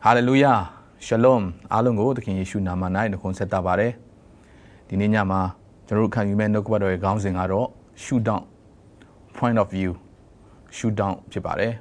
Hallelujah, Shalom, Alongo, the King Yeshu Namanai, the Consetta Bare, the Ninyama, Jeruka, you may know what a gouncing aro, shoot down, point of view, shoot down, Chipare.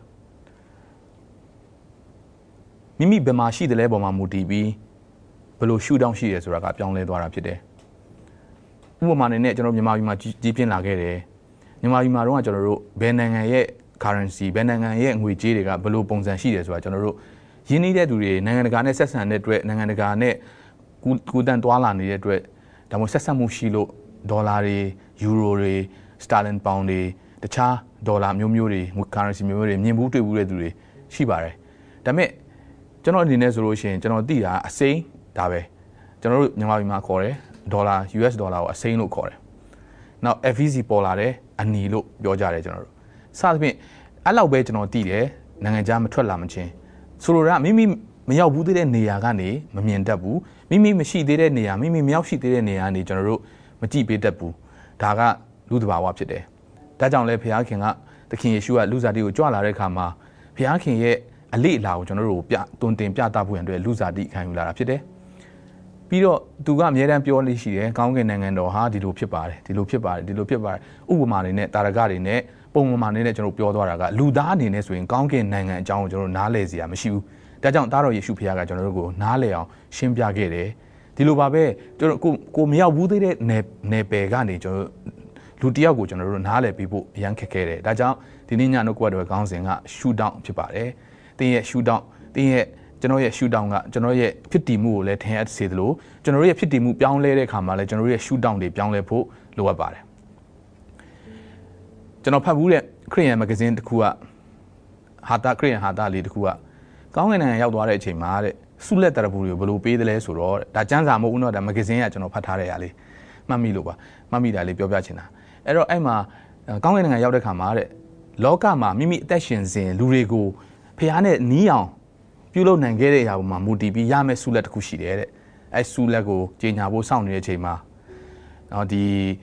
Mimi Bemashi, the labor Mamuti, below shoot down she is Raka, young lady, Pide. Woman in it, General Yama, deep in Lagere, Yama, General, Benang currency, Benang, and we jig below bones and she is right, General. You need to do it, Nangana Sessan, Nangana, good and Dwala needed it. The most Sessamushilo, Dollari, Euro, Stalin Poundy, the Cha, Dollar, Mumuri, currency Mumuri, Nimutu Uduri, Shibare. The me General Dines Roshan, General Dia, a say, Tabe, General Yamama Core, dollar, US dollar, a say no core. Now, FEZ Polare, and Nilo, Yojare General. Salve, allow General Dia, Nangajam Trolamache. Sura Mimi Mia Wooded Neagani, Mamian Dabu, Mimi Mashi did Nea, Mimi Miashi did Nea, General, Matipe Dabu, Taga, Ludba Wapchede. Dajan Le Piaking, the King Yeshua Luzadi, Joala Recama, Piaking ye, a late loud general, don't think Piatabu and Luzadi can lapide. Piro, Duga Miran Pioli, she, Kangan and Oha, the Lupia, the Lupia, Umarin, Taragari, Woman in a general Piodaraga, Ludani in swing, Kangan and John Nalezia, Mishu, Dajan Taro Yeshupiaga General, Naleo, Shimpiagere, Dilubabe, Comia Wooded Nepegani, Lutiago General Nale people, Yankere, Dajan, the Nina no quarter accounting, shoot down Chipare, the shoot down, the General shoot down, General Pity Moo, let head say the low, General Pity Moo, Young Lady Kamala, General shoot down the Young Lepo, lower bar. General Pabule, Korean magazine, the Kua Hata Korean Hata lead Kua. Going and Yadware Chimare, Suletarabu, Blue Pay the less or that Janza Mono, the magazine at General Patare Ali, Mammy Luba, Mammy Dali Biobachina. Ero Emma, going and Yada Kamare, Lokama, Mimi Tashians in Lurigo, Piane Neon, Pulo Nangere, Mamuti, Yame Sulet Kushi, as Sulago, Jane sound near Chima. Now the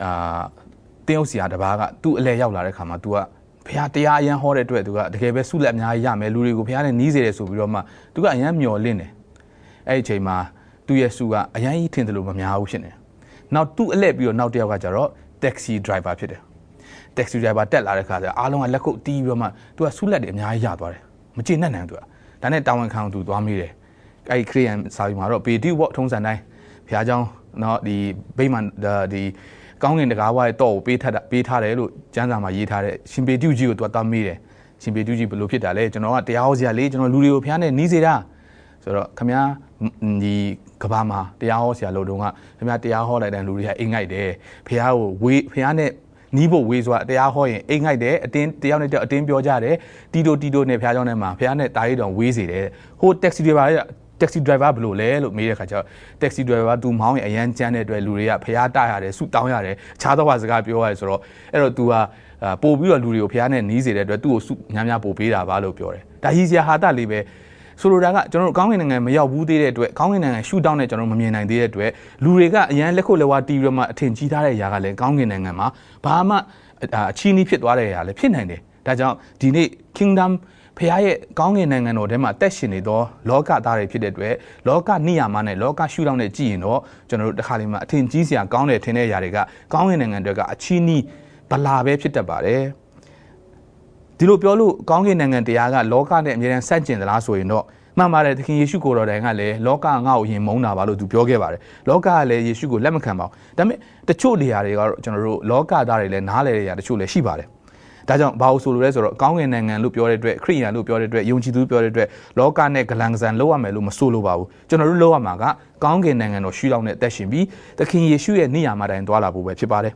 Teosia the Baga, two lay out like Kamatua, Piatia and Horrid to the Gave Sulam Yame, Lurigo Piana, easy as Ubroma, to go Yam your line. Chema, 2 years sugar, a young eating the Lumia ocean. Now 2 you now dear Wajaro, taxi driver Peter. Taxi driver tell Araka, Along a laco tea Roma to a Sulat in Yadware, Machina Nandua. Then it down count to Domire. I create and Salimaro, pay 2 what tones and I, Piajon, not the Bayman, the Gong in the Gawa, door, Beta, Janama Yita, Simpe Duji to a Tamire, Simpe Duji Belupita, Legend, the Ausia Legend, Lurio Piana, Nizira. So, come here, the Kabama, the Ausia Lodonga, the Matia and Luria Ingai there, Piao, Piane, Nibo ways what they are hoy, Ingai there, attain the only attain Biojare, Dido Ne Pianema, Pianet died on Wheezy there, who taxi driver blue look me a taxi driver do mount a yan janet luria piata suit down yare chata was a guy or error to a pobula lurio piano and easy that do soup yamia popida valo pure that he's ya hata live so that general going and mea woody to it going and shoot down a general mamma idea to it luriga yan leco lewati roma tenchita yagale going and emma Bahama chini pit ware pin that's how dine kingdom Pay Gong in and Odema Teshinido, Loka Dari Pidway, Loka Niamane, Loka shoot on the Gino, General the Halima, Tinjisia, Gong Tene Yariga, Gong in and Dega, Chini, Balabe Pitabare. Dilupiolu, Gong in and Diaga, Loka and Miran Sanchin the last way, no. Mamma, the King Yeshuko or Angale, Loka and out in Mona Valo to Piogevare, Loka le Yeshuko Lemon Camo. The Chuliari or General Loka Dari and Hale, the Chule Shibare. Dajan Bausul Resort, Gong and Loop your dread, Korean loop your dread, Yunchi loop your dread, Loka neck langs and lower meluma solo bow, General Loa Maga, Gong and or shoot on it dashing be, the King Yeshu and Niamada and Dwala Wechibare.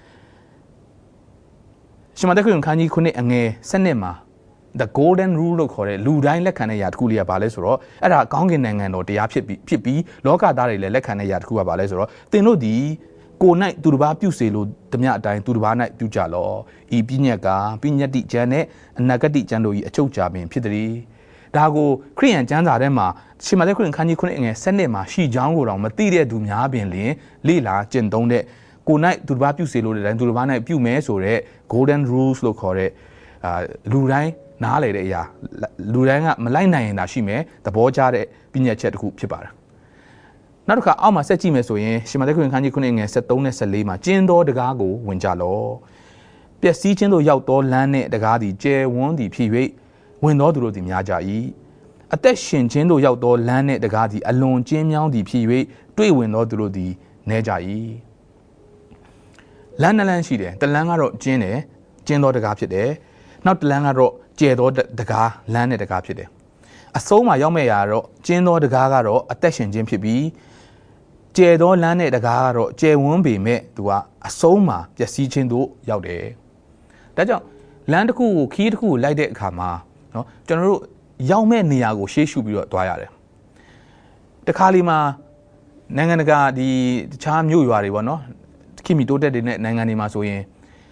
Shimadakun Kani Kune and a Senema, the golden rule of Kore, Ludain Lekanayat Kulia Balesoro, at a Gong and or the Pipi, Loka Dari Lekanayat Kua Balesoro, they know the Go night to the Bapu Selo, the Miata to the Banite to Jalo, E. Pinaga, Pinati Jane, and Nagati Jando, a chocha in Pitri. Dago, Korean Janza Rema, Shimadakun Kani Kuning, Senema, she Jango, Materia do Miabin Lila, Jendone, go night to the Bapu Selo, and to the Banite Pumes or golden rules look or Lurai, နားလေတဲ့အရာလူတိုင်းကမလိုက်နိုင်ရင်သာရှိမယ်သဘောကျတဲ့ပညာချက်တစ်ခုဖြစ်ပါတယ်နောက်တစ်ခါအောက်မှာဆက်ကြည့်မယ်ဆိုရင်ရှင်မသက်ခရစ်ခန်းကြီး9ငယ်73နဲ့14မှာကျင်းသောတကားကိုဝင်ကြလောပျက်စီးခြင်းတို့ရောက်သောလမ်းနှင့်တကားသည်ကျယ်ဝန်းသည်ဖြစ်၍ဝင်သောသူတို့သည်များကြ၏အသက်ရှင်ခြင်းတို့ရောက်သောလမ်းနှင့်တကားသည်အလွန်ကျဉ်းမြောင်းသည်ဖြစ်၍တွေ့ဝင်သောသူတို့သည်နည်းကြ၏လမ်းနှစ်လမ်းရှိတယ်တစ်လမ်းကတော့ကျင်းတယ်ကျင်းသောတကားဖြစ်တယ်နောက်တစ်လမ်းကတော့ကျယ်သောတကားလမ်းနဲ့တကားဖြစ်တယ်အဆုံးမှာရောက်မဲ့ရာတော့ကျင်းသောတကားကတော့အသက်ရှင်ခြင်းဖြစ်ပြီးကျယ်သောလမ်းနဲ့တကားကတော့ကျယ်ဝန်းပေမဲ့သူကအဆုံးမှာပျက်စီးခြင်းတို့ရောက်တယ်ဒါကြောင့်လမ်းတစ်ခုကိုခီးတစ်ခုကိုလိုက်တဲ့အခါမှာနော်ကျွန်တော်တို့ရောက်မဲ့နေရာကိုရှေ့ရှုပြီးတော့တွားရတယ်တခါလီမှာနိုင်ငံတကာဒီတခြားမြို့ရွာတွေပေါ့နော်ခင်မီတိုးတက်တဲ့နိုင်ငံတွေမှာဆိုရင်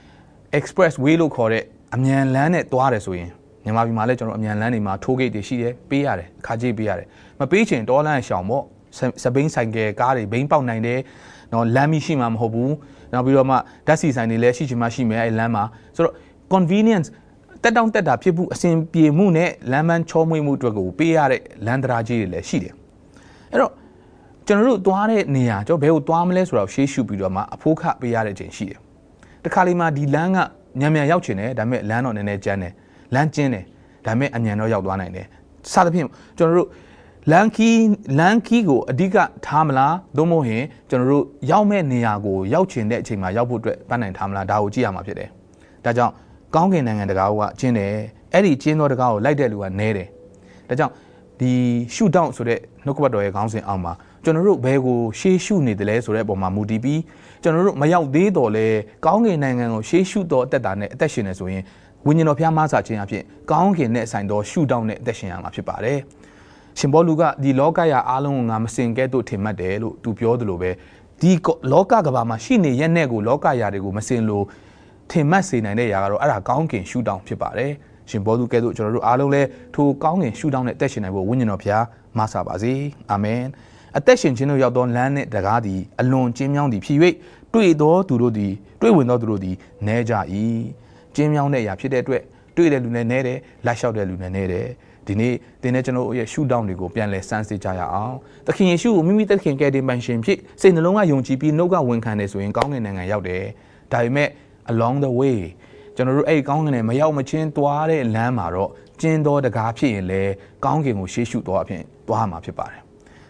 express way လို့ခေါ်တဲ့အမြန်လမ်းနဲ့တွားတယ်ဆိုရင်မြန်မာပြည်မှာလည်းကျွန်တော်အမြန်လမ်းတွေမှာ toll gate တွေရှိတယ်ပေးရတယ်အခါကြီးပေးရတယ်မပေးချင်တောလမ်းရှောင်ပေါ့စပိန်ဆိုင်ကယ်ကားတွေဘိန်းပေါက်နိုင်တယ်နော်လမ်းမီရှိမှာမဟုတ်ဘူးနောက်ပြီးတော့မှဓာတ်ဆီဆိုင်တွေလည်းရှိချင်မှရှိမယ်အဲလမ်းမှာဆိုတော့ convenience တက်တောင့်တက်တာဖြစ်မှုအဆင်ပြေမှုနဲ့လမ်းမချောမွေ့မှုအတွက်ကိုပေးရတဲ့လမ်းတရားကြီးတွေလည်းရှိတယ်အဲ့တော့ကျွန်တော်တို့သွားတဲ့နေရာကျွန်တော်ဘယ်ကိုသွားမလဲဆိုတော့ရှေးရှုပြီးတော့မှအဖိုးခပေးရတဲ့ချိန်ရှိတယ်တခါလေးမှဒီလမ်းကမြန်မြန်ရောက်ချင်တယ်ဒါပေမဲ့လမ်းတော့နည်းနည်းကျန်းတယ်လမ်းကျင်းတယ်ဒါပေမဲ့အမြန်တော့ရောက်သွားနိုင်တယ်စသဖြင့်ကျွန်တော်တို့လမ်းခီးကိုအဓိကထားမလားသို့မဟုတ်ရင်ကျွန်တော်တို့ရောက်မဲ့နေရာကိုရောက်ချင်တဲ့အချိန်မှာရောက်ဖို့အတွက်ပန်းနိုင်ထားမလားဒါကိုကြည့်ရမှာဖြစ်တယ်ဒါကြောင့်ကောင်းကင်နိုင်ငံတကာကကျင်းတယ်အဲ့ဒီကျင်းသောတကာကိုလိုက်တဲ့လူကနဲတယ်ဒါကြောင့်ဒီရှုထောင့်ဆိုတဲ့နှုတ်ကပတ်တော်ရဲ့ခေါင်းစဉ်အောက်မှာကျွန်တော်တို့ဘယ်ကိုရှေးရှုနေတယ်လဲဆိုတဲ့အပေါ်မှာမူတည်ပြီးကျွန်တော်တို့မရောက်သေးတော့လဲကောင်းကင်နိုင်ငံကိုရှေးရှုတော်အသက်တာနဲ့အသက်ရှင်နေဆိုရင်ဝိညာဉ်တော်ဖျားမဆာခြင်းအဖြစ်ကောင်းကင်နဲ့ဆိုင်တော်ရှုထောင့်နဲ့အသက်ရှင်ရမှာဖြစ်ပါတယ်ရှင်ဘောလူကဒီလောကရာအားလုံးကိုငါမစင်ကဲ့သို့ထင်မှတ်တယ်လို့သူပြောသလိုပဲဒီလောကကဘာမှာရှိနေရက်နဲ့ကိုလောကရာတွေကိုမစင်လို့ထင်မှတ်စေနိုင်တဲ့ຢာကတော့အဲ့ဒါကောင်းကင်ရှုထောင့်ဖြစ်ပါတယ်ရှင်ဘောလူကဲ့သို့ကျွန်တော်တို့အားလုံးလည်းထိုကောင်းကင်ရှုထောင့်နဲ့အသက်ရှင်နိုင်ဖို့ဝိညာဉ်တော်ဖျားမဆာပါစေအာမင်အသက်ရှင်ခြင်းတို့ရောက်သောလမ်းနှင့်တကားသည်အလွန်ကျဉ်းမြောင်းသည်ဖြစ်၍တွေ့ဝင်သောသူတို့သည်နဲကြ၏ကျဉ်းမြောင်းတဲ့အရာဖြစ်တဲ့အတွက်တွေ့တဲ့လူနဲ့နဲတယ်လိုက်လျှောက်တဲ့လူနဲ့နဲတယ်ဒီနေ့သင်နဲ့ကျွန်တော်ရဲ့ရှုထောင့်တွေကိုပြန်လည်စမ်းစစ်ကြရအောင်သခင်ယေရှုကိုမိမိသခင်ကယ်တင်ပိုင်ရှင်ဖြစ်စိတ်နှလုံးကယုံကြည်ပြီးနှုတ်ကဝန်ခံတယ်ဆိုရင်ကောင်းကင်နိုင်ငံရောက်တယ်ဒါပေမဲ့ along the way ကျွန်တော်တို့အဲ့ကောင်းကင်နဲ့မရောက်မချင်းသွားတဲ့လမ်းမှာတော့ကျဉ်းသောတကားဖြစ်ရင်လည်းကောင်းကင်ကိုရှေ့ရှုသွားအဖြစ်သွားမှာဖြစ်ပါတယ်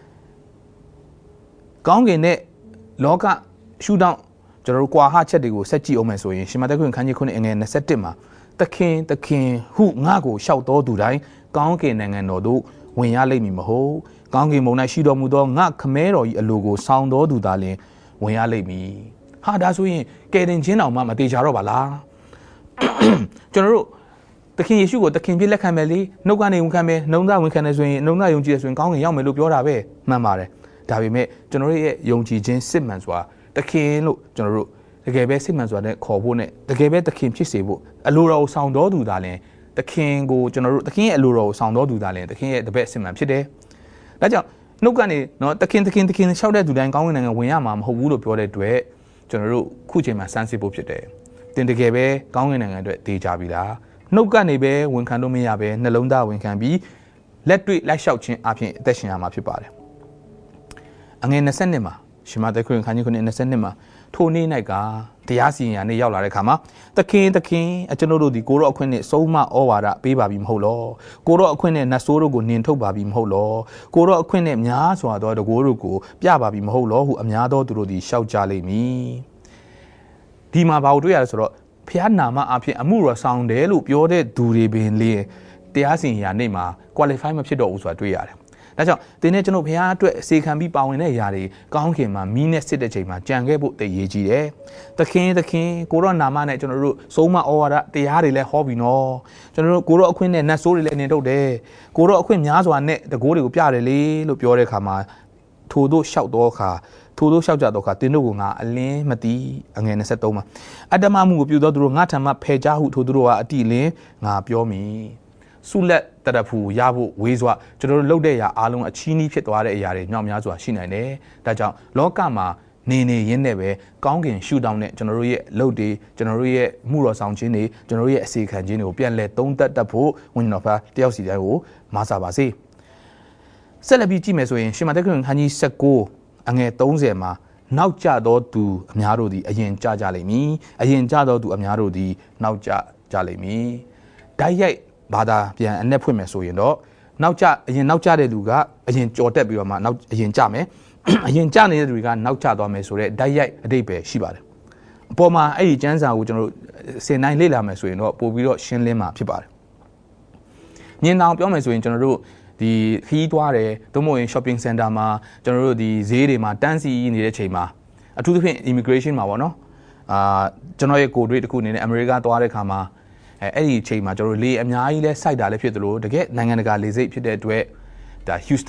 ကောင်းကင်နဲ့လောကရှုထောင့်ကျွန်တော်တို့ကွာဟချက်တွေကိုဆက်ကြည့်အောင်မယ်ဆိုရင်ရှင်မသက်ခရစ်ခန်းကြီး9အငယ်21မှာသခင်ဟုငါ့ကိုလျှောက်တော်သူတိုင်းကောင်းကင်နိုင်ငံတော်သို့ဝင်ရလိမ့်မည်မဟုတ်ကောင်းကင်ဘုံ၌ရှိတော်မူသောငါခမဲတော်၏အလိုကိုဆောင်တော်သူသာလျှင်ဝင်ရလိမ့်မည်ဟာဒါဆိုရင်ကယ်တင်ခြင်းတော်မှမတေချာတော့ပါလားကျွန်တော်တို့သခင်ယေရှုကိုသခင်ပြည့်လက်ခံမယ်လေနှုတ်ကနေဝန်ခံမယ်နှုံးသားဝန်ခံတယ်ဆိုရင်နှုံးသားယုံကြည်တယ်ဆိုရင်ကောင်းကင်ရောက်မယ်လို့ပြောတာပဲမှန်ပါတယ်ဒါပေမဲ့ကျွန်တော်ရဲ့ယုံကြည်ခြင်းစစ်မှန်စွာသခင်လို့ကျွန်တော်တို့တကယ်ပဲစစ်မှန်စွာနဲ့ခေါ်ဖို့နဲ့တကယ်ပဲသခင်ဖြစ်စေဖို့အလိုတော်ကိုဆောင်တော်သူသာလျှင်သခင်ကိုကျွန်တော်တို့သခင်ရဲ့အလိုတော်ကိုဆောင်တော်သူသာလျှင်သခင်ရဲ့တပည့်စစ်မှန်ဖြစ်တယ်ဒါကြောင့်နှုတ်ကနေနော်သခင်လျှောက်တဲ့သူတိုင်းကောင်းကင်နိုင်ငံဝင်ရမှာမဟုတ်ဘူးလို့ပြောတဲ့အတွက်ကျွန်တော်တို့ခုချိန်မှာစမ်းစစ်ဖို့ဖြစ်တယ်သင်တကယ်ပဲကောင်းကင်နိုင်ငံအတွက်တေးကြပြီလားနှုတ်ကနေပဲဝန်ခံလို့မရပဲနှလုံးသားဝန်ခံပြီးလက်တွေ့လိုက်လျှောက်ခြင်းအပြင်အသက်ရှင်ရမှာဖြစ်ပါတယ်အငယ်20မှာရှင်မသက်ခရစ်ခန်းကြီး9:22မှာထိုနေ့၌ကတရားစီရင်ရာနေ့ရောက်လာတဲ့အခါမှာသခင်အကျွန်ုပ်တို့ဒီကိုရောအခွင့်နဲ့ဆုံးမဩဝါဒပေးပါပြီမဟုတ်လောကိုရောအခွင့်နဲ့နတ်ဆိုးတို့ကိုနင်ထုတ်ပါပြီမဟုတ်လောကိုရောအခွင့်နဲ့များစွာသောတကိုးတို့ကိုပြပါပြီမဟုတ်လောဟုအများသောသူတို့သည်ရှောက်ကြလိမ့်မည်ဒီမှာဘာကိုတွေ့ရလဲဆိုတော့ဖျားနာမအဖြစ်အမှုတော်ဆောင်တယ်လို့ပြောတဲ့သူတွေပင်လေတရားစီရင်ရာနေ့မှာ qualify မဖြစ်တော့ဘူးဆိုတာတွေ့ရတယ်ဒါကြောင့်သင်နဲ့ကျွန်တော်ဘုရားအတွက်အစေခံပြီးပါဝင်တဲ့ຢာတွေကောင်းခင်မှာမီးနဲ့စစ်တဲ့ချိန်မှာကြံခဲ့ဖို့တည်ရည်ကြီးတယ်။သခင်ကိုရောနာမနဲ့ကျွန်တော်တို့ဆုံးမဩဝါဒတရားတွေလည်းဟောပြီးနော်။ကျွန်တော်တို့ကိုရောအခွင့်နဲ့နတ်ဆိုးတွေလည်းအနေထုတ်တယ်။ကိုရောအခွင့်များစွာနဲ့တကိုးတွေကိုပြတယ်လေလို့ပြောတဲ့အခါမှာထိုတို့လျှောက်ကြတော့ခါတင်းတို့ကငါအလင်းမသိအငယ်23မှာအတ္တမမှုကိုပြုသောသူတို့ငါထံမှဖယ်ကြဟုထိုတို့ကအတိလင်းငါပြောမည်ဆုလက်တရဖူရဖို့ဝေးစွာကျွန်တော်တို့လှုပ်တဲ့အရာအားလုံးအချီးနှီးဖြစ်သွားတဲ့အရာတွေညောင်များစွာရှိနိုင်တယ်။ဒါကြောင့်လောကမှာနေရင်းနဲ့ပဲကောင်းကင်ရှုထောင့်နဲ့ကျွန်တော်တို့ရဲ့လုပ်တွေကျွန်တော်တို့ရဲ့မှုတော်ဆောင်ခြင်းတွေကျွန်တော်တို့ရဲ့အစီခံခြင်းတွေကိုပြန်လဲသုံးသက်တတ်ဖို့ဝိညာဉ်တော်ဖာတယောက်စီတိုင်းကိုမဆာပါစေဆက်လက်ပြီးကြည့်မယ်ဆိုရင်ရှမာသက်ခရစ်ခန်းကြီး19အငယ်30မှာနောက်ကျသောသူအများတို့သည်အရင်ကြကြလိမ့်မည်အရင်ကြသောသူအများတို့သည်နောက်ကျကြလိမ့်မည်ဓာတ်ရိုက်ဘာသာပြန်အ내ဖွင့်မယ်ဆိုရင်တော့နောက်ကျတဲ့လူကအရင်ကြော်တက်ပြီးတော့မှနောက်အရင်ကြမယ်အရင်ကြနေတဲ့လူတွေကနောက်ကျသွားမယ်ဆိုတော့ဓာတ်ရိုက်အတိတ်ပဲရှိပါတယ်အပေါ်မှာအဲ့ဒီကျမ်းစာကိုကျွန်တော်တို့စင်တိုင်းလေ့လာမယ်ဆိုရင်တော့ပို့ပြီးတော့ရှင်းလင်းမှာဖြစ်ပါတယ်မြင်အောင်ပြောမယ်ဆိုရင်ကျွန်တော်တို့ဒီခီးသွားတယ်သို့မဟုတ်ရင် shopping center မှာကျွန်တော်တို့ဒီဈေးတွေမှာတန်းစီနေတဲ့ချိန်မှာအထူးသဖြင့် immigration မှာပေါ့နော်ကျွန်တော်ရဲ့ကိုယ်တွေ့တစ်ခုအနေနဲ့အမေရိကသွားတဲ့ခါမှာအဲ့ဒီချိန်မှာကျွန်တော်တို့လေအများကြီးလဲစိုက်တာလည်းဖြစ်သလိုတကယ်နိုင်ငံတကာလေဆိပ်ဖြစ်တဲ့အတွက်ဒါ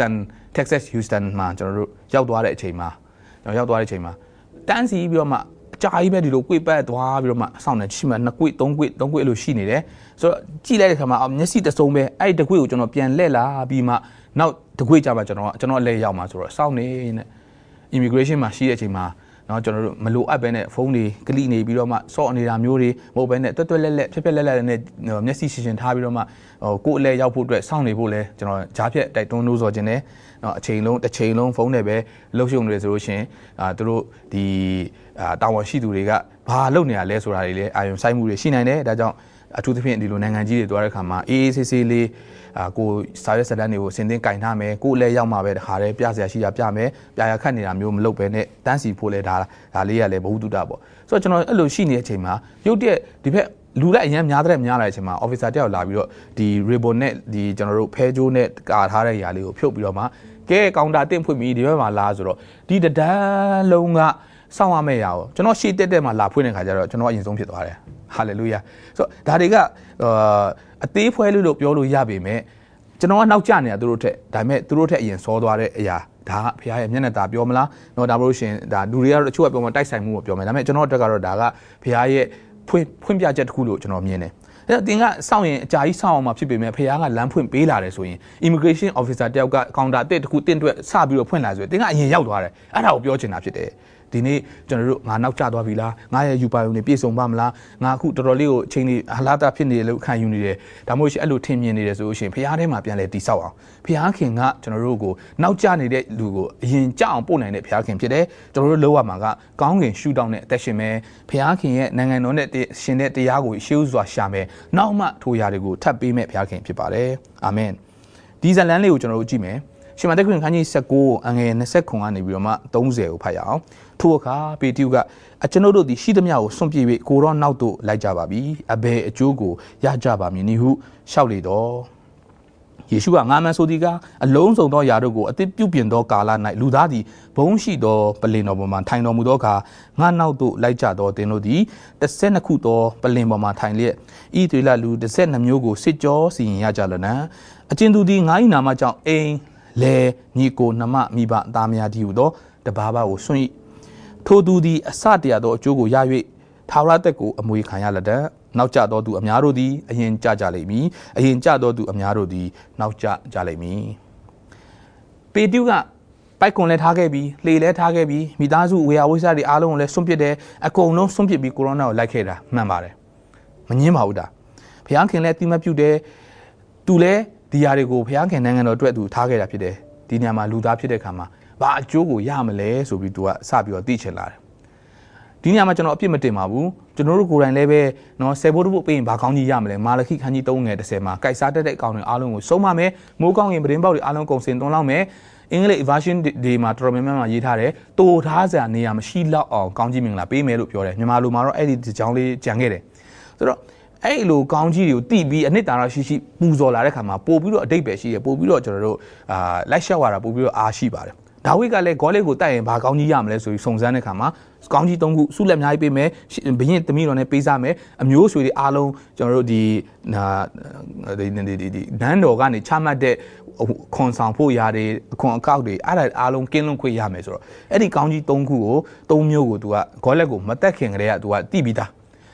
Texas Houston မှာကျွန်တော်တို့ရောက်သွားတဲ့အချိန်မှာတန်းစီပြီးတော့မှအကြာကြီးပဲဒီလိုကွေ့ပတ်သွားပြီးတော့မှစောင့်နေရှိမှ2ကွေ့3ကွေ့အဲ့လိုရှိနေတယ်ဆိုတော့ကြည့်လိုက်တဲ့ခါမှာမျက်စိတစုံပဲအဲ့ဒီတစ်ကွေ့ကိုကျွန်တော်ပြန်လှည့်လာပြီးမှနောက်တစ်ကွေ့ကြမှာကျွန်တော်အလဲရောက်မှာဆိုတော့စောင့်နေနဲ့ immigration မှာရှိတဲ့အချိန်မှာနော်ကျွန်တော်တို့မလိုအပ်ပဲနဲ့ဖုန်းတွေကလိနေပြီးတော့မှစော့နေတာမျိုးတွေမဟုတ်ပဲနဲ့တွတ်လက်ဖြက်လက်နဲ့မျက်စိရှင်ထားပြီးတော့မှကိုယ်အလဲရောက်ဖို့အတွက်စောင့်နေဖို့လဲကျွန်တော်ဂျားဖြက်တိုက်တွန်းလို့ဆိုခြင်းနဲ့နော်တစ်ချိန်လုံးဖုန်းနဲ့ပဲလှုပ်ရှုပ်နေတယ်ဆိုလို့ရှင်သူတို့ဒီတာဝန်ရှိသူတွေကဘာလုပ်နေရလဲဆိုတာတွေလည်းအာရုံစိုက်မှုတွေရှိနိုင်တယ်ဒါကြောင့်အထူးသဖြင့်ဒီလိုနိုင်ငံကြီးတွေတွားတဲ့ခါမှာအေးဆေးဆေးလေးကိုစာရွက်စာတမ်းတွေကိုစင်တင်ကင်ထားမယ်ကိုယ်လည်းရောက်မှာပဲတခါတည်းပြစရာရှိတာပြမယ်ပြရခတ်နေတာမျိုးမလုပ်ပဲနဲ့တန်းစီဖို့လဲဒါလေးရလဲဘဝတုဒပေါ့ဆိုတော့ကျွန်တော်အဲ့လိုရှိနေတဲ့အချိန်မှာရုတ်တရက်ဒီဘက်လူလိုက်အရင်များတဲ့အချိန်မှာ officer တယောက်လာပြီးတော့ဒီ ribbon နဲ့ဒီကျွန်တော်တို့ဖဲကြိုးနဲ့ကာထားတဲ့ຢာလေးကိုဖြုတ်ပြီးတော့မှကဲကောင်တာတင့်ဖွင့်ပြီးဒီဘက်မှာလာဆိုတော့ဒီတန်းလုံးကစောင့်ရမယ့်ຢာကိုကျွန်တော်ရှေ့တက်မှာလာဖွင့်တဲ့ခါကျတော့ကျွန်တော်အရင်ဆုံးဖြစ်သွားတယ်ဟာလေလုယာဆိုတော့ဒါတွေကအသေးဖွဲလို့ပြောလို့ရပေမဲ့ကျွန်တော်ကနောက်ကျနေတာသူတို့ထက်ဒါပေမဲ့သူတို့ထက်အရင်စောသွားတဲ့အရာဒါကဖခင်ရဲ့မျက်နှာသာပြောမလားတော့ဒါမှမဟုတ်ရှင်ဒါလူတွေကတော့တချို့ကပြောမှတိုက်ဆိုင်မှုကိုပြောမယ်ဒါပေမဲ့ကျွန်တော်တို့ကတော့ဒါကဖခင်ရဲ့ဖွင့်ပြချက်တစ်ခုလို့ကျွန်တော်မြင်တယ်အဲ့တော့တင်ကစောင့်ရင်အကြာကြီးစောင့်အောင်မှာဖြစ်ပေမဲ့ဖခင်ကလမ်းဖွင့်ပေးလာတယ်ဆိုရင် immigration officer တယောက်ကကောင်တာတစ်ခုတင့်အတွက်စပြီးတော့ဖွင့်လာဆိုရင်တင်ကအရင်ရောက်သွားတယ်အဲ့ဒါကိုပြောချင်တာဖြစ်တယ်ဒီနေ့ကျွန်တော်တို့ငါနောက်ကျသွားပြီလားငါရဲ့ယူပါယုံတွေပြည့်စုံပါမလားငါအခုတော်တော်လေးကိုအချိန်ကြီးဟလာတာဖြစ်နေတယ်လို့ခံယူနေတယ်ဒါမှမဟုတ်အဲ့လိုထင်မြင်နေတယ်ဆိုလို့ရှိရင်ဖခင်ထဲမှာပြန်လဲတိဆောက်အောင်ဖခင်ကကျွန်တော်တို့ကိုနောက်ကျနေတဲ့လူကိုအရင်ကြအောင်ပို့နိုင်တဲ့ဖခင်ဖြစ်တယ်ကျွန်တော်တို့လောက်ရမှာကကောင်းကင်ရှုထောင့်နဲ့အသက်ရှင်မယ်ဖခင်ရဲ့နိုင်ငံတော်နဲ့ရှင်တဲ့တရားကိုရှေးဥစွာရှာမယ်နောက်မှထိုရာတွေကိုထပ်ပေးမဲ့ဖခင်ဖြစ်ပါတယ်အာမင်ဒီဇလန်လေးကိုကျွန်တော်တို့ကြည့်မယ်ရှမာသက်ခရစ်ခန်းကြီး19အငယ်20ခုကနေပြီးတော့မှ30ကိုဖတ်ရအောင်ထိုအခါပေတရုကအကျွန်ုပ်တို့သည်ရှိသမျှကိုစွန့်ပြေး၍ကိုရောနောက်သို့လိုက်ကြပါပြီအဘယ်အကျိုးကိုရကြပါမည်နည်းဟုလျှောက်လေတော့ယေရှုကငါမှန်ဆိုသည်ကအလုံးစုံသောຢာတို့ကိုအသစ်ပြုပြင်သောကာလ၌လူသားသည်ဘုန်းရှိသောပလင်တော်ပေါ်မှထိုင်တော်မူသောအခါငါနောက်သို့လိုက်ကြသောသင်တို့သည်12ခုသောပလင်ပေါ်မှထိုင်လျက်ဤတွေလလူ12မျိုးကိုစစ်ကြောစီရင်ရကြလနံအကျဉ်သူသည်ငါ၏နာမကြောင့်အိမ်လေညီကိုနှမမိဘသားများတည်းဟုသောတဘာဘာကိုစွန့်၏ထိုသူသည်အစတရသောအကျိုးကိုရ၍ထာဝရသက်ကိုအမွေခံရလက်တံနောက်ကျသောသူအများတို့သည်အရင်ကြကြလိမ့်မည်အရင်ကြသောသူအများတို့သည်နောက်ကျကြလိမ့်မည်ပေတရုကပိုက်ကွန်လဲထားခဲ့ပြီးလှေလဲထားခဲ့ပြီးမိသားစုဝေယဝိဆတွေအားလုံးကိုလဲစွန့်ပစ်တယ်အကုန်လုံးစွန့်ပစ်ပြီးကိုရိုနာကိုလိုက်ခဲ့တာမှန်ပါတယ်မငင်းပါဘူးဒါဘုရားခင်လဲတိမတ်ပြုတယ်သူလဲဒီຢာတွေကိုဘုရားခင်နိုင်ငံတော်အတွက်သူထားခဲ့တာဖြစ်တယ်ဒီနေရာမှာလူသားဖြစ်တဲ့ခါမှာဘာအကျိုးကိုရမလဲဆိုပြီးသူကစပြီးတော့သိချင်လာတယ်ဒီနေရာမှာကျွန်တော်အပြစ်မတင်ပါဘူးကျွန်တော်တို့ကိုယ်တိုင်လည်းပဲနော်ဆယ်ဘိုးတို့ပေးရင်ဘာကောင်းကြီးရမလဲမာလခိခန်းကြီး3ငယ်30မှာကြိုက်စားတတ်တဲ့အကောင်တွေအားလုံးကိုစုံမမယ်မိုးကောင်းရင်ပဒင်းပေါက်တွေအားလုံးကုန်စင်သွန်းလောက်မယ်အင်္ဂလိပ် version တွေမှာတော်တော်များများမှာရေးထားတယ်တိုးထားစရာနေရာမရှိတော့အောင်ကောင်းကြီးမင်္ဂလာပေးမယ်လို့ပြောတယ်မြန်မာလိုမှာတော့အဲ့ဒီကြောင်းလေးကြံခဲ့တယ်ဆိုတော့အဲ့လိုကောင်းကြီးတွေကိုတိပြီးအနှစ်သာရရှိပူဇော်လာတဲ့ခါမှာပို့ပြီးတော့အတိတ်ပဲရှိရပို့ပြီးတော့ကျွန်တော်တို့လိုက်လျှောက်ရတာပို့ပြီးတော့အားရှိပါတယ်ဒါဝိဒ်ကလည်းဂေါလေးကိုတိုက်ရင်ဘာကောင်းကြီးရမလဲဆိုပြီးစုံစမ်းတဲ့ခါမှာကောင်းကြီး3ခုစုလက်အများကြီးပေးမယ်ဘရင်သမီးတော်နဲ့ပေးစားမယ်အမျိုးဆွေတွေအားလုံးကျွန်တော်တို့ဒီနန်းတော်ကနေချမှတ်တဲ့ခွန်ဆောင်ဖို့ရတယ်အခွန်အကောက်တွေအဲ့ဒါအားလုံးကင်းလွတ်ခွင့်ရမယ်ဆိုတော့အဲ့ဒီကောင်းကြီး3ခုကို3မျိုးကိုသူကဂေါလက်ကိုမတက်ခင်ကတည်းကသူကတိပြီးသား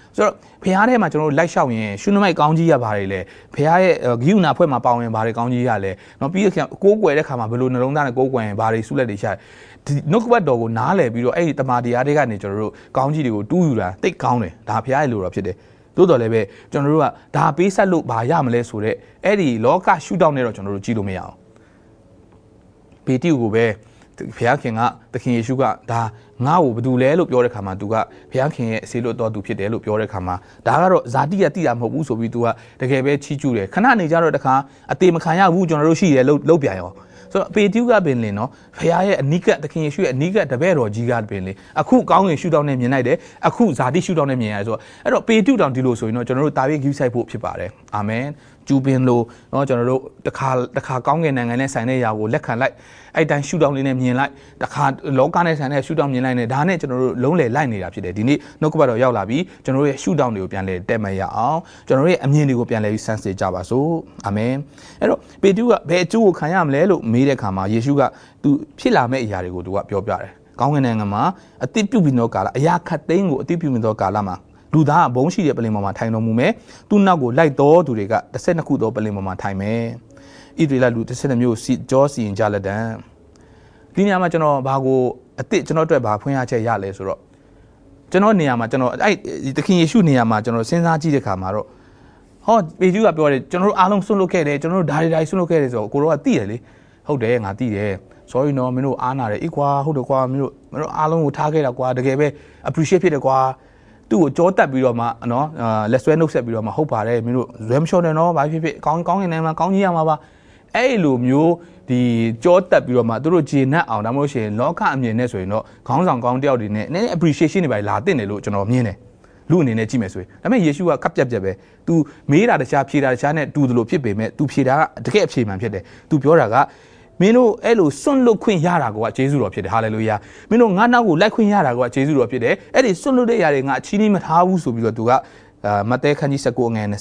ဆိုတော့ဖះထဲမှာကျွန်တော်တို့လိုက်လျှောက်ရင်ရှုနမိုက်ကောင်းကြီးရပါတယ်လေဖះရဲ့ဂိယူနာဖွဲ့မှာပေါဝင်ပါတယ်ကောင်းကြီးရလဲเนาะပြီးတော့ကိုးကွယ်တဲ့ခါမှာဘယ်လိုနှလုံးသားနဲ့ကိုးကွယ်ရင်ဘာတွေဆုလက်တွေရှာဒီနှုတ်ကပတ်တော်ကိုနားလည်ပြီးတော့အဲ့ဒီတမာတရားတွေကနေကျွန်တော်တို့ကောင်းကြီးတွေကိုတူးယူတာတိတ်ကောင်းတယ်ဒါဖះရဲ့လိုတော့ဖြစ်တယ်သို့တော်လည်းပဲကျွန်တော်တို့ကဒါပေးဆက်လို့ဘာရမလဲဆိုတော့အဲ့ဒီလောကရှုထောင့်နဲ့တော့ကျွန်တော်တို့ကြည့်လို့မရအောင်ပေတိကိုပဲဘုရားခင်ကသခင်ယေရှုကဒါငါ့ကိုဘယ်သူလဲလို့ပြောတဲ့ခါမှာ तू ကဘုရားခင်ရဲ့အစေလွတ်တော်သူဖြစ်တယ်လို့ပြောတဲ့ခါမှာဒါကတော့ဇာတိရတိတာမဟုတ်ဘူးဆိုပြီး तू ကတကယ်ပဲချီးကျူးတယ်ခဏနေကြတော့တခါအသေးမခံရဘူးကျွန်တော်တို့ရှိတယ်လို့ပြန်ရောဆိုတော့ပေတိကပင်လင်နော်ဘုရားရဲ့အနိကသခင်ယေရှုရဲ့အနိကတပည့်တော်ကြီးကပင်လင်အခုကောင်းကင်ရှုထောင့်နဲ့မြင်လိုက်တယ်အခုဇာတိရှုထောင့်နဲ့မြင်ရတယ်ဆိုတော့အဲ့တော့ပေတိတောင်ဒီလိုဆိုရင်တော့ကျွန်တော်တို့တာဝေးဂိူးဆိုင်ဖို့ဖြစ်ပါတယ်အာမင်ကျူပင်လို့เนาะကျွန်တော်တို့တခါကောင်းကင်နိုင်ငံနဲ့ဆိုင်တဲ့ຢာကိုလက်ခံလိုက်အဲ့တိုင်းရှုထောင့်လေးနဲ့မြင်လိုက်တခါလောကနဲ့ဆိုင်တဲ့ရှုထောင့်မြင်လိုက်နေဒါနဲ့ကျွန်တော်တို့လုံးလေလိုက်နေတာဖြစ်တယ်ဒီနေ့နှုတ်ကပတ်တော်ရောက်လာပြီကျွန်တော်တို့ရဲ့ရှုထောင့်တွေကိုပြန်လဲတက်မရအောင်ကျွန်တော်တို့ရဲ့အမြင်တွေကိုပြန်လဲပြီးစမ်းစစ်ကြပါစို့အာမင်အဲ့တော့ပေတုကဘယ်အကျိုးကိုခံရမလဲလို့မေးတဲ့အခါမှာယေရှုကသူဖြစ်လာမယ့်အရာတွေကိုသူကပြောပြတယ်ကောင်းကင်နိုင်ငံမှာအတိပြုပြီးသောကာလအရာခတ်သိမ်းကိုအတိပြုပြီးသောကာလမှာလူသားဘုံရှိတဲ့ပလင်ပေါ်မှာထိုင်တော်မူမယ်သူ့နောက်ကိုလိုက်တော်သူတွေက12ခုသောပလင်ပေါ်မှာထိုင်မယ်ဣသရေလလူ12မျိုးကြောစီရင်ကြလက်တံဒီနေရာမှာကျွန်တော်ဘာကိုအစ်ကျွန်တော်အတွက်ဘာဖွင့်ရချက်ရလဲဆိုတော့ကျွန်တော်နေရာမှာကျွန်တော်အဲ့သခင်ယေရှုနေရာမှာကျွန်တော်စဉ်းစားကြည့်တဲ့ခါမှာတော့ဟောပေကျူးကပြောတယ်ကျွန်တော်တို့အားလုံးဆွတ်လွတ်ခဲ့တယ်ကျွန်တော်တို့ဓာရီဆွတ်လွတ်ခဲ့တယ်ဆိုတော့ကိုတော့ကသိတယ်လေဟုတ်တယ်ငါသိတယ် sorry နော်မင်းတို့အားနာတယ်အေးကွာဟုတ်တယ်ကွာမင်းတို့အားလုံးကိုထားခဲ့တာကွာတကယ်ပဲ appreciate ဖြစ်တယ်ကွာသူ့ကိုကြောတက်ပြီးတော့မှနော်လက်ဆွဲနှုတ်ဆက်ပြီးတော့မှဟုတ်ပါတယ်မင်းတို့ဇွဲမလျှော့နဲ့နော်ဘာဖြစ်ဖြစ်ကောင်းနေမှာကောင်းကြီးရမှာပါအဲ့လိုမျိုးဒီကြောတက်ပြီးတော့မှသူတို့ဂျေနတ်အောင်ဒါမှမဟုတ်ရှင်လောကအမြင်နဲ့ဆိုရင်တော့ခေါင်းဆောင်ကောင်းတယောက်တွေနဲ့နည်းနည်း appreciation တွေပဲလာတင်တယ်လို့ကျွန်တော်မြင်တယ်လူအနေနဲ့ကြည့်မယ်ဆိုရင်ဒါပေမဲ့ယေရှုကကပ်ပြက်ပဲ तू မေးတာတခြားဖြေတာတခြားနဲ့တူတယ်လို့ဖြစ်ပေမဲ့ तू ဖြေတာကတကယ်အဖြေမှန်ဖြစ်တယ် तू ပြောတာကမင်းတို့အဲ့လိုစွန့်လွတ်ခွင့်ရတာကယေရှုတော်ဖြစ်တယ်ဟာလေလုယာမင်းတို့ငါနောက်ကိုလိုက်ခွင့်ရတာကယေရှုတော်ဖြစ်တယ်အဲ့ဒီစွန့်လွတ်တဲ့ຢာတွေငါအချီးနှီးမထားဘူးဆိုပြီးတော့ तू ကမဿဲခန်းကြီး19ငယ်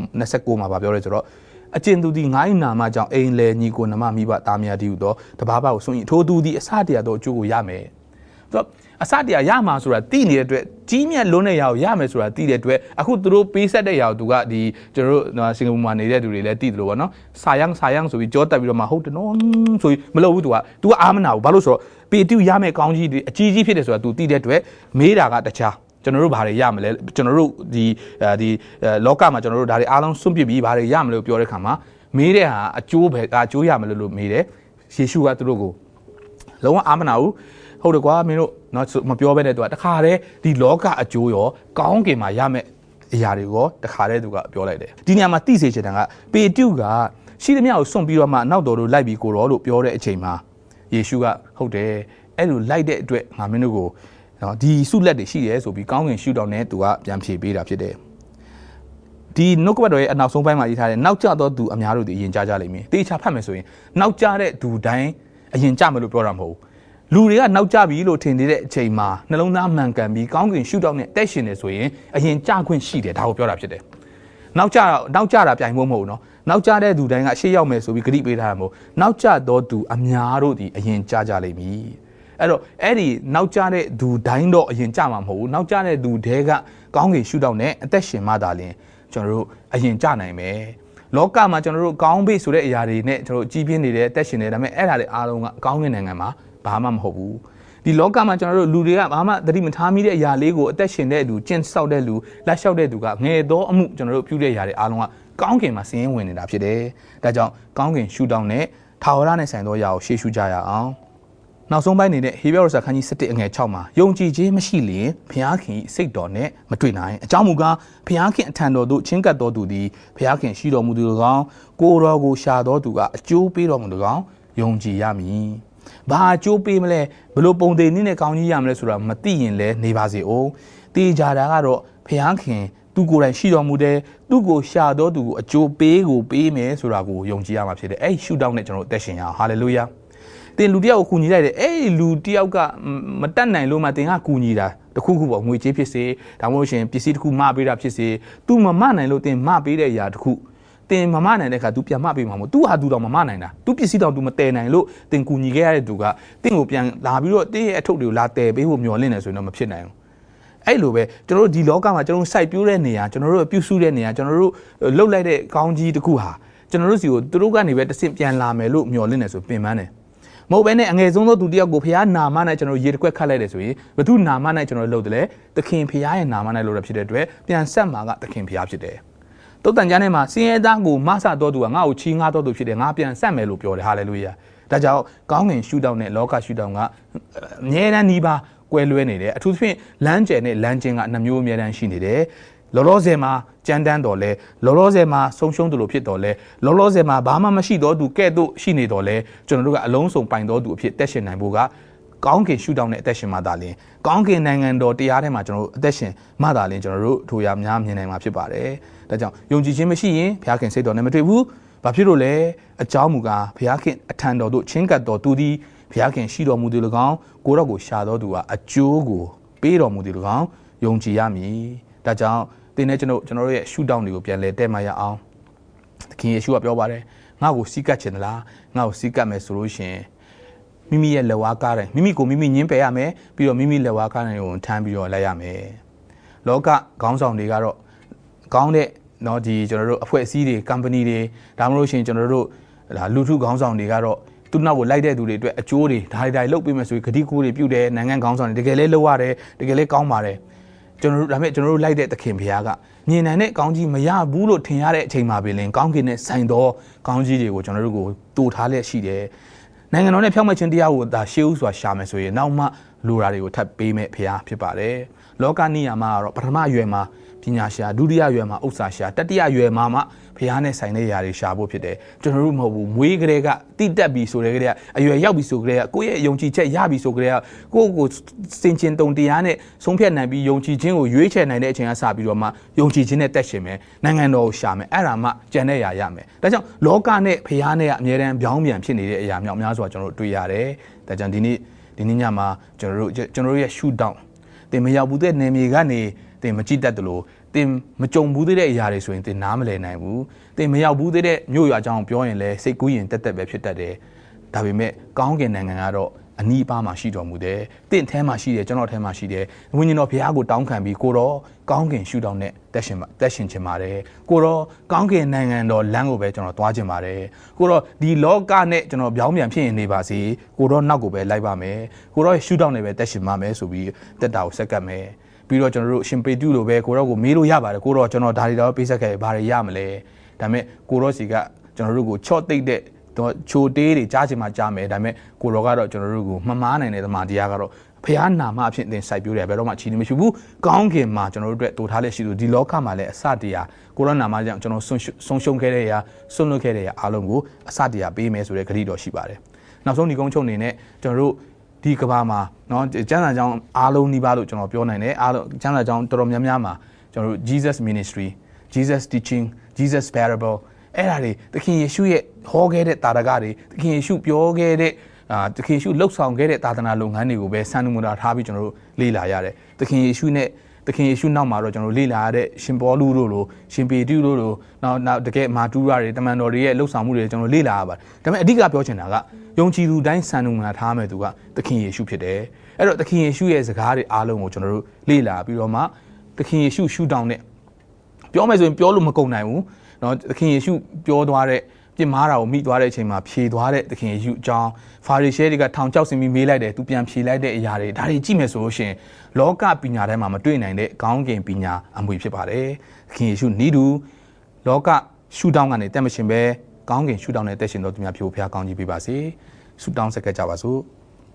29မှာပြောရဲဆိုတော့အကျဉ်သူသည်ငါ၏နာမကြောင့်အိမ်လေညီကိုနမမိဘသားများတည်းဟူသောတဘာဘာကိုစွန့်ရင်ထိုသူသည်အစတရားသောအကျိုးကိုရမယ်ဆိုတော့အစတရားရမှာဆိုတာသိနေတဲ့အတွက်ကြီးမြတ်လွန်းတဲ့ຢာကိုရမယ်ဆိုတာသိတဲ့အတွက်အခုသူတို့ပေးဆက်တဲ့ຢာကို तू ကဒီကျွန်တော်တို့စင်ကာပူမှာနေတဲ့သူတွေလည်းသိတယ်လို့ပေါ့နော်စာယန်းဆိုပြီးကြောတက်ပြီးတော့မှဟုတ်တယ်နော်ဆိုပြီးမလုပ်ဘူး तू ကအာမနာဘူးဘာလို့ဆိုတော့ပေတူရမယ်ကောင်းကြီးအကြီးဖြစ်တယ်ဆိုတာ तू သိတဲ့အတွက်မေးတာကတခြားကျွန်တော်တို့ဘာတွေရမလဲကျွန်တော်တို့ဒီလောကမှာကျွန်တော်တို့ဒါတွေအားလုံးစွန့်ပစ်ပြီးဘာတွေရမလဲလို့ပြောတဲ့ခါမှာမေးတဲ့ဟာအကျိုးပဲအကျိုးရမလို့မေးတယ်ယေရှုကသူတို့ကိုလုံးဝအာမနာဘူးဟုတ်တယ်ကွာမင်းတို့နော်မပြောဘဲနဲ့သူကတခါတည်းဒီလောကအကျိုးရောကောင်းကင်မှာရမယ်အရာတွေရောတခါတည်းသူကပြောလိုက်တယ်ဒီနေရာမှာသိစေချင်တာကပေတုကရှိသမျှကိုစွန့်ပြီးတော့မှနောက်တော်တို့လိုက်ပြီးကိုရောလို့ပြောတဲ့အချိန်မှာယေရှုကဟုတ်တယ်အဲ့လိုလိုက်တဲ့အတွက်ငါမင်းတို့ကိုနော်ဒီဆုလက်တွေရှိတယ်ဆိုပြီးကောင်းကင်ရှုတော်နဲ့သူကပြန်ဖြေပေးတာဖြစ်တယ်ဒီနှုတ်ကပတ်တော်ရဲ့အနောက်ဆုံးပိုင်းမှာရေးထားတဲ့နောက်ကျသောသူအများတို့ဒီအရင်ကြားကြလိမ့်မယ်တေချာဖတ်မယ်ဆိုရင်နောက်ကျတဲ့သူတိုင်းအရင်ကြမယ်လို့ပြောတာမဟုတ်ဘူးလူတွေကနောက်ကျပြီလို့ထင်နေတဲ့အချိန်မှာနှလုံးသားမှန်ကန်ပြီးကောင်းကင်ရှုတော်နဲ့တက်ရှင်နေဆိုရင်အရင်ကြခွင့်ရှိတယ်ဒါကိုပြောတာဖြစ်တယ်နောက်ကျတာပြိုင်ဖို့မဟုတ်ဘူးနော်နောက်ကျတဲ့သူတိုင်းကရှေ့ရောက်မယ်ဆိုပြီးဂရိပေးထားတာမဟုတ်နောက်ကျသောသူအများတို့ဒီအရင်ကြလိမ့်မည်အဲ့တော့အဲ့ဒီနောက်ကျတဲ့သူတိုင်းတော့အရင်ကြမှာမဟုတ်ဘူးနောက်ကျတဲ့သူတဲကကောင်းကင်ရှုတော်နဲ့အသက်ရှင်မှသာလျှင်ကျွန်တော်တို့အရင်ကြနိုင်မယ်လောကမှာကျွန်တော်တို့ကောင်းဘေးဆိုတဲ့အရာတွေနဲ့ကျွန်တော်တို့ကြီးပြင်းနေတယ်အသက်ရှင်နေတယ်ဒါပေမဲ့အဲ့ဒါတွေအားလုံးကကောင်းကင်နိုင်ငံမှာဘာမှမဟုတ်ဘူးဒီလောကမှာကျွန်တော်တို့လူတွေကဘာမှသတိမထားမိတဲ့အရာလေးကိုအသက်ရှင်တဲ့လူကျင့်ဆောက်တဲ့လူလက်လျှောက်တဲ့သူကငယ်သောအမှုကျွန်တော်တို့ပြုတဲ့အရာတွေအားလုံးကကောင်းကင်မှာစည်ရင်ဝင်နေတာဖြစ်တယ်ဒါကြောင့်ကောင်းကင်ရှုထောင့်နဲ့ထာဝရနဲ့ဆိုင်သောအရာကိုရှေ့ရှုကြရအောင်နောက်ဆုံးပိုင်းနေတဲ့ဟေဘရဲစာခန်းကြီး7အငယ်6မှာယုံကြည်ခြင်းမရှိလျင်ဘုရားခင်စိတ်တော်နဲ့မတွေ့နိုင်အကြောင်းမူကားဘုရားခင်အထံတော်သို့ချင်းကပ်တော်သူသည်ဘုရားခင်ရှိတော်မူသူ၎င်းကိုယ်တော်ကိုရှာတော်သူကအကျိုးပေးတော်မူသူ၎င်းယုံကြည်ရမည်ဘာအကျိုးပေးမလဲဘလို့ပုံသေးနည်းနဲ့ကောင်းကြီးရမလဲဆိုတာမသိရင်လည်းနေပါစေအောင်တေးကြတာကတော့ဘုရားခင်သူကိုယ်တိုင်ရှိတော်မူတယ်သူကိုရှာတော်သူကိုအကျိုးပေးမယ်ဆိုတာကိုယုံကြည်ရမှာဖြစ်တယ်အဲ့ရှုထောင့်နဲ့ကျွန်တော်အသက်ရှင်ရအောင်ဟာလေလုယာတင်လူတယောက်ကိုကူညီလိုက်တယ်အဲ့ဒီလူတယောက်ကမတတ်နိုင်လို့မှတင်ကကူညီတာတခုခုပေါ့ငွေကြေးဖြစ်စေဒါမှမဟုတ်ရှင်ပစ္စည်းတစ်ခုမပေးတာဖြစ်စေ तू မမနိုင်လို့တင်မပေးတဲ့အရာတစ်ခုတင်မမနိုင်တဲ့ခါ तू ပြန်မပေးမှာမဟုတ် तू ဟာ तू တော့မမနိုင်တာ तू ပစ္စည်းတော့ तू မတည်နိုင်လို့တင်ကူညီခဲ့ရတဲ့သူကတင့်ကိုပြန်လာပြီးတော့တင်းရဲ့အထုပ်တွေကိုလာတည်ပေးဖို့မျှော်လင့်နေဆိုရင်တော့မဖြစ်နိုင်ဘူးအဲ့လိုပဲကျွန်တော်တို့ဒီလောကမှာကျွန်တော်တို့စိုက်ပျိုးတဲ့နေရာကျွန်တော်တို့ပြုစုတဲ့နေရာကျွန်တော်တို့လှုပ်လိုက်တဲ့ကောင်းကြီးတစ်ခုဟာကျွန်တော်တို့စီကိုသူတို့ကနေပဲတဆင့်ပြန်လာမယ်လို့မျှော်လင့်နေဆိုပင်ပန်းတယ်မဟုတ်ဘဲနဲ့အငယ်ဆုံးသောသူတယောက်ကိုဖခင်နာမနဲ့ကျွန်တော်ရေတစ်ခွက်ခတ်လိုက်တယ်ဆိုရင်ဘသူနာမနဲ့ကျွန်တော်လှုပ်တယ်လေသခင်ဖခင်ရဲ့နာမနဲ့လှုပ်ရဖြစ်တဲ့အတွက်ပြန်ဆက်မှာကသခင်ဖခင်ဖြစ်တယ်တုတ်တန်ကျမ်းထဲမှာစင်ရဲသားကိုမဆတော်သူကငါ့ကိုချီးငှားတော်သူဖြစ်တယ်ငါပြန်ဆက်မယ်လို့ပြောတယ်ဟာလေလုယာဒါကြောင့်ကောင်းငင်ရှုထောင့်နဲ့လောကရှုထောင့်ကအမြဲတမ်းနှီးပါကွဲလွဲနေတယ်အထူးသဖြင့်လမ်းကျယ်နဲ့လမ်းကျင်းကနှမျိုးအမြဲတမ်းရှိနေတယ်လောလောဆယ်မှာကြမ်းတမ်းတော်လဲလောလောဆယ်မှာဆုံးရှုံးသူလိုဖြစ်တော်လဲလောလောဆယ်မှာဘာမှမရှိတော့သူကဲ့သို့ရှိနေတော်လဲကျွန်တော်တို့ကအလုံးစုံပိုင်တော်သူအဖြစ်တက်ရှင်နိုင်ဖို့ကကောင်းကင်ရှုထောင့်နဲ့အသက်ရှင်မှသာလျှင်ကောင်းကင်နိုင်ငံတော်တရားထဲမှာကျွန်တော်တို့အသက်ရှင်မှသာလျှင်ကျွန်တော်တို့ထိုရာများမြင်နိုင်မှာဖြစ်ပါတယ်ဒါကြောင့်ယုံကြည်ခြင်းမရှိရင်ဘုရားခင်စိတ်တော်နဲ့မတွေ့ဘူးဘာဖြစ်လို့လဲအကြောင်းမူကားဘုရားခင်အထံတော်တို့ချင်းကပ်တော်သူသည်ဘုရားခင်ရှိတော်မူသည်၎င်းကိုရော့ကိုရှာတော်သူကအကျိုးကိုပေးတော်မူသည်၎င်းယုံကြည်ရမည်ဒါကြောင့်သင်နဲ့ကျွန်တော်ရဲ့ရှုထောင့်တွေကိုပြန်လဲတဲ့မှရအောင်သခင်ယေရှုကပြောပါတယ်ငါ့ကိုစီးကပ်ခြင်းသလားငါ့ကိုစီးကပ်မယ်ဆိုလို့ရှင်မိမိရဲ့လက်ဝါးကားတိုင်းမိမိကိုမိမိညှင်းပယ်ရမယ်ပြီးတော့မိမိလက်ဝါးကားတိုင်းကိုထမ်းပြီးတော့လိုက်ရမယ်လောကခေါင်းဆောင်တွေကတော့ကောင်းတဲ့နော်ဒီကျွန်တော်တို့အဖွဲ့အစည်းတွေ company တွေဒါမှမဟုတ်ရှင်ကျွန်တော်တို့လူထုခေါင်းဆောင်တွေကတော့သူနောက်ကိုလိုက်တဲ့သူတွေအတွက်အကျိုးတွေဒါတွေလုပ်ပေးမယ်ဆိုပြီးဂတိကိုးတွေပြုတယ်နိုင်ငံခေါင်းဆောင်တွေတကယ်လဲလုပ်ရတယ်တကယ်လဲကောင်းပါတယ်ကျွန်တော်တို့ဒါပေမဲ့ကျွန်တော်တို့လိုက်တဲ့သခင်ဘုရားကမြင်နိုင်တဲ့ကောင်းကြီးမရဘူးလို့ထင်ရတဲ့အချိန်မှာပဲလင်ကောင်းကင်နဲ့ဆိုင်သောကောင်းကြီးတွေကိုကျွန်တော်တို့ကိုတူထားလျက်ရှိတယ်နိုင်ငံတော်နဲ့ဖြောင့်မတ်ခြင်းတရားကိုဒါရှေးဥစွာရှာမယ်ဆိုရင်နောက်မှလိုရာတွေကိုထပ်ပေးမဲ့ဘုရားဖြစ်ပါတယ်လောကနိယာမကတော့ပထမအရွယ်မှာပညာရှာဒုတိယအရွယ်မှာဥစ္စာရှာတတိယအရွယ်မှာမှဘုရားနဲ့ဆိုင်တဲ့ຢာတွေရှာဖို့ဖြစ်တယ်ကျွန်တော်တို့မဟုတ်ဘူးမွေးကလေးကတိတက်ပြီဆိုတဲ့ကလေးကအရွယ်ရောက်ပြီဆိုကလေးကကိုယ့်ရဲ့ယုံကြည်ချက်ရပြီဆိုကလေးကကိုယ့်ကိုစင်ကျင်တုံတရားနဲ့ဆုံးဖြတ်နိုင်ပြီးယုံကြည်ခြင်းကိုရွေးချယ်နိုင်တဲ့အချိန်ကစပြီးတော့မှယုံကြည်ခြင်းနဲ့တက်ရှင်မယ်နိုင်ငံတော်ကိုရှာမယ်အဲ့ဒါမှကြံတဲ့ຢာရမယ်ဒါကြောင့်လောကနဲ့ဘုရားနဲ့ကအမြဲတမ်းပြောင်းပြန်ဖြစ်နေတဲ့အရာမြောက်များစွာကျွန်တော်တို့တွေ့ရတယ်ဒါကြောင့်ဒီနေ့ညမှာကျွန်တော်တို့ရဲ့ရှုထောင့်သင်မရောက်ဘူးတဲ့နေမြေကနေသင်မကြည့်တတ်တယ်လို့သင်မကြုံဘူးသေးတဲ့အရာတွေဆိုရင်သင်နားမလည်နိုင်ဘူးသင်မရောက်ဘူးသေးတဲ့မြို့ရွာအကြောင်းပြောရင်လည်းစိတ်ကူးရင်တက်ပဲဖြစ်တတ်တယ်ဒါပေမဲ့ကောင်းကင်နိုင်ငံကတော့အနီးအပါးမှာရှိတော်မူတယ်တင့်ထဲမှာရှိတယ်ကျွန်တော်ထဲမှာရှိတယ်ဝိညာဉ်တော်ဘုရားကိုတောင်းခံပြီးကိုတော့ကောင်းကင်ရှုထောင့်နဲ့တက်ရှင်ခြင်းပါတယ်ကိုတော့ကောင်းကင်နိုင်ငံတော်လမ်းကိုပဲကျွန်တော်သွားခြင်းပါတယ်ကိုတော့ဒီလောကနဲ့ကျွန်တော်ပြောင်းပြန်ဖြစ်ရင်နေပါစေကိုတော့နောက်ကိုပဲလိုက်ပါမယ်ကိုတော့ရှုထောင့်နဲ့ပဲတက်ရှင်ပါမယ်ဆိုပြီးတက်တာကိုဆက်ကပ်မယ်ပြီးတော့ကျွန်တော်တို့ရှင်ပေတုလိုပဲကိုတော့ကိုမေးလို့ရပါတယ်ကိုတော့ကျွန်တော်ဒါတွေတော့ပေးဆက်ခဲ့ဘာတွေရမလဲဒါပေမဲ့ကိုတော့စီကကျွန်တော်တို့ကိုချော့တိတ်တဲ့ချိုတေးတွေကြားချင်မှကြားမယ်ဒါပေမဲ့ကိုတော့ကတော့ကျွန်တော်တို့ကိုမမားနိုင်တဲ့သမာတရားကတော့ဖျားနာမအဖြစ်သင်စိုက်ပြိုးတယ်ဘယ်တော့မှချီနေမရှိဘူးကောင်းကင်မှာကျွန်တော်တို့အတွက်တူထားလက်ရှိသူဒီလောကမှာလည်းအစတရားကိုရောနာမကြောင့်ကျွန်တော်ဆုံးရှုံးခဲ့တဲ့ရာဆွန့်လွတ်ခဲ့တဲ့ရာအားလုံးကိုအစတရားပေးမယ်ဆိုတဲ့ဂရုတော်ရှိပါတယ်နောက်ဆုံးဒီကုန်းချုပ်အနေနဲ့ကျွန်တော်တို့ဒီကဘာမှာเนาะကျမ်းစာကြောင်းအားလုံးနှိပါလို့ကျွန်တော်ပြောနိုင်တယ်အားလုံးကျမ်းစာကြောင်းတော်တော်များများမှာကျွန်တော်တို့ Jesus Ministry Jesus Teaching Jesus Parable အဲ့ဒါတွေသခင်ယေရှုရဲ့ဟောခဲ့တဲ့တာရကတွေသခင်ယေရှုပြောခဲ့တဲ့သခင်ယေရှုလှုပ်ဆောင်ခဲ့တဲ့သာသနာလုပ်ငန်းတွေကိုပဲစံနမူနာထားပြီးကျွန်တော်တို့လေ့လာရတယ်သခင်ယေရှုနဲ့သခင်ယေရှုနောက်မှာတော့ကျွန်တော်လေ့လာရတဲ့ရှင်ပေါလုတို့လိုရှင်ပေတုတို့လိုနောက်တကယ်မာတူရာတွေတမန်တော်တွေရဲ့လှုပ်ဆောင်မှုတွေကျွန်တော်လေ့လာရပါတယ်ဒါပေမဲ့အဓိကပြောချင်တာကယုံကြည်သူတိုင်းစံနမူနာထားမယ်သူကသခင်ယေရှုဖြစ်တယ်အဲ့တော့သခင်ယေရှုရဲ့စကားတွေအားလုံးကိုကျွန်တော်တို့လေ့လာပြီးတော့မှသခင်ယေရှုရှုထောင့်နဲ့ပြောမယ်ဆိုရင်ပြောလို့မကုန်နိုင်ဘူးเนาะသခင်ယေရှုပြောသွားတဲ့ပြစ်မှားတာကိုမိသွားတဲ့အချိန်မှာဖြေသွားတဲ့သခင်ယေရှုအကြောင်းဖာရိရှဲတွေကထောင်ချောက်ဆင်ပြီးမေးလိုက်တယ်သူပြန်ဖြေလိုက်တဲ့အရာတွေဒါတွေကြည့်မယ်ဆိုလို့ရှိရင်လောကပညာထဲမှာမတွေ့နိုင်တဲ့ကောင်းကင်ပညာအမွေဖြစ်ပါတယ်သခင်ယေရှုနီးတူလောကရှုထောင့်ကနေတက်မရှင်ပဲကောင်းကင်ရှုထောင့်နဲ့တက်ရှင်တော်သူများဖြစ်ဖို့ဘုရားကောင်းကြီးပေးပါစေဆုတောင်းဆက်ကကြပါစို့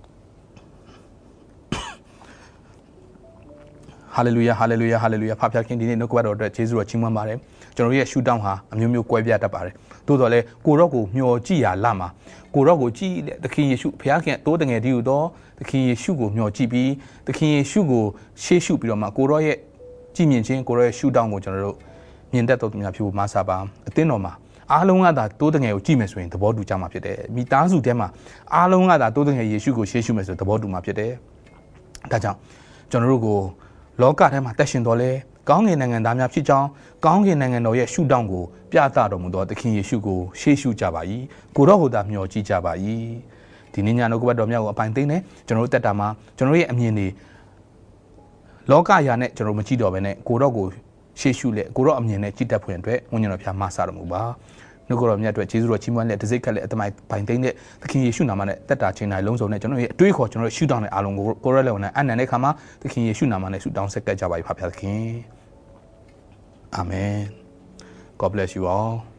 ဟာလေလုယာဟာလေလုယာဟာလေလုယာဖခင်ခင်ဒီနေ့နှုတ်ကပတ်တော်အတွက်ယေရှုတော်ချီးမွမ်းပါတယ်ကျွန်တော်ရဲ့ရှုထောင့်ဟာအမျိုးမျိုးကွဲပြားတတ်ပါတယ်သို့တော်လည်းကိုရော့ကိုမျှော်ကြည့်ရလာမှာကိုရော့ကိုကြည့်တဲ့သခင်ယေရှုဘုရားခင်တိုးတငယ်တည်းဟူသောသခင်ယေရှုကိုမျှော်ကြည့်ပြီးသခင်ယေရှုကိုရှေ့ရှုပြီးတော့မှကိုရော့ရဲ့ကြည်မြင်ခြင်းကိုရော့ရဲ့ရှုထောင့်ကိုကျွန်တော်တို့မြင်တတ်တော်သူများဖြစ်ဖို့မဆာပါအသင်းတော်မှာအားလုံးကသာတိုးတငယ်ကိုကြည့်မယ်ဆိုရင်သဘောတူကြမှာဖြစ်တယ်မိသားစုထဲမှာအားလုံးကသာတိုးတငယ်ယေရှုကိုရှေ့ရှုမယ်ဆိုသဘောတူမှာဖြစ်တယ်ဒါကြောင့်ကျွန်တော်တို့ကိုလောကထဲမှာတက်ရှင်တော်လဲကောင်းကင်နိုင်ငံသားများဖြစ်ကြောင်းကောင်းကင်နိုင်ငံတော်ရဲ့ရှုထောင့်ကိုပြသတော်မူသောသခင်ယေရှုကိုရှေ့ရှုကြပါ၏ကိုတော့ဟိုသာမျှော်ကြည့်ကြပါ၏ဒီနေ့ညနှုတ်ကပတ်တော်များကိုအပိုင်သိမ်းတယ်ကျွန်တော်တို့တက်တာမှာကျွန်တော်ရဲ့အမြင်တွေလောကရာနဲ့ကျွန်တော်မကြည့်တော့ဘဲနဲ့ကိုတော့ကိုရှေ့ရှုလက်ကိုတော့အမြင်နဲ့ကြည့်တတ်ဖွယ်အတွက်ဝိညာဉ်တော်ဖျားမဆတော်မူပါနှုတ်ကတော်မြတ်အတွက်ယေရှုတော်ချီးမွမ်းလက်တစိတ်ခက်လက်အတမိုင်ပိုင်သိမ်းတဲ့သခင်ယေရှုနာမနဲ့တက်တာချင်းတိုင်းလုံးစုံနဲ့ကျွန်တော်ရဲ့အတွေးခေါ်ကျွန်တော်ရှုတောင်းတဲ့အားလုံးကိုကိုရဲလက်ဝန်နဲ့အနန္တတဲ့ခါမှာသခင်ယေရှုနာမနဲ့ဆုတောင်းဆက်ကပ်ကြပါပြီဖခင်အာမင် God bless you all